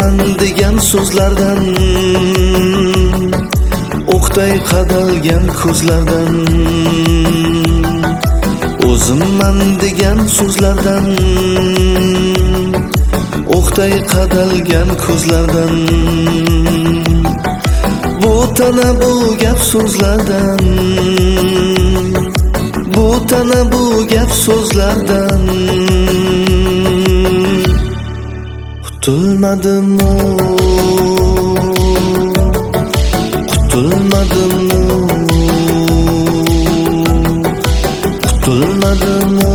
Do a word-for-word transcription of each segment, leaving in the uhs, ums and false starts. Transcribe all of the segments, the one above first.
O'zimman degan so'zlardan, o'qday qadalgan ko'zlardan, o'zimman degan so'zlardan, o'qday qadalgan ko'zlardan, bu tana bu gap so'zlardan, bu tana bu gap so'zlardan qutulmadim o, qutulmadim o, qutulmadim o,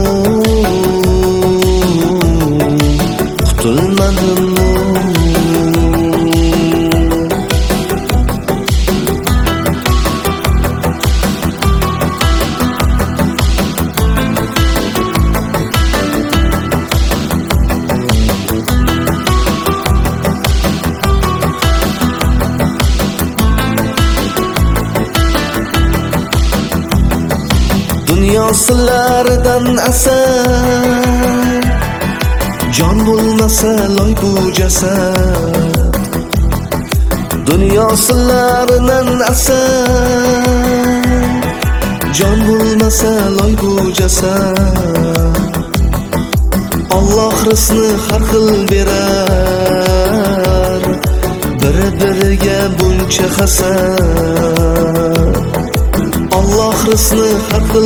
qutulmadim o. Dunyo sirlaridan asar, jon bo'lmasa loy bu jasad. Dunyo sirlaridan asar, jon bo'lmasa loy bu jasad. Alloh rizqni har xil berar, biri biriga buncha hasad. Alloh rizqni har xil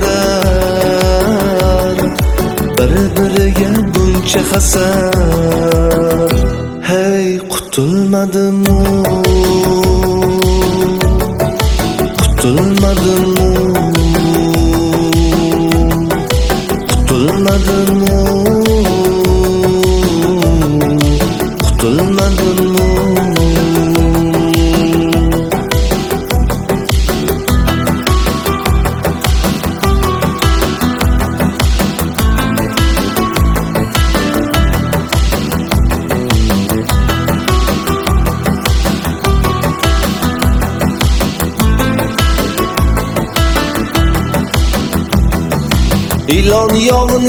berar, biri biriga buncha hasad. Hey qutulmadim o, qutulmadim o, qutulmadim o, qutulmadim o. Ilon yog'ini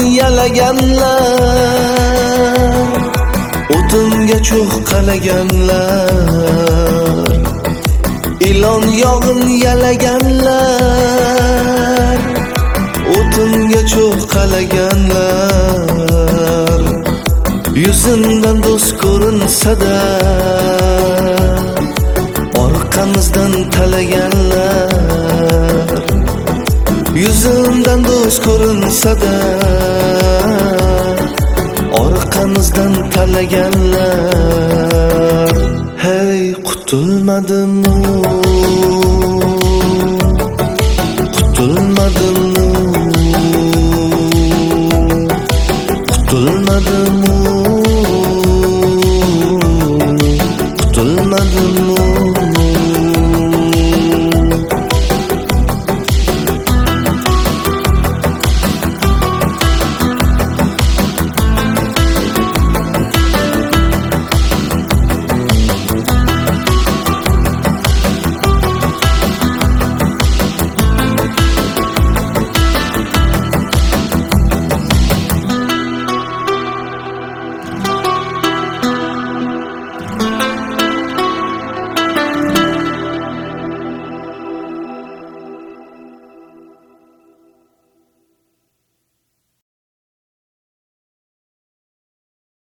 yalaganlar, o'tinga cho'g' qalaganlar. Ilon yog'ini yalaganlar, o'tinga cho'g' qalaganlar. Yuzimdan do'st ko'rinsa-da, orqamizdan talaganlar. Yuzimdan do'st ko'rinsa-da, orqamizdan talaganlar. Hey qutulmadim o,